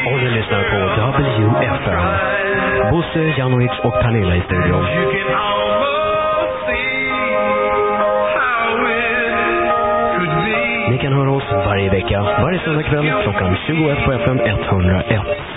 Och du lyssnar på WFM. Bosse, Janovic och Pernilla i studion. Ni kan höra oss varje vecka, varje söndagkväll klockan 21 på FM 101.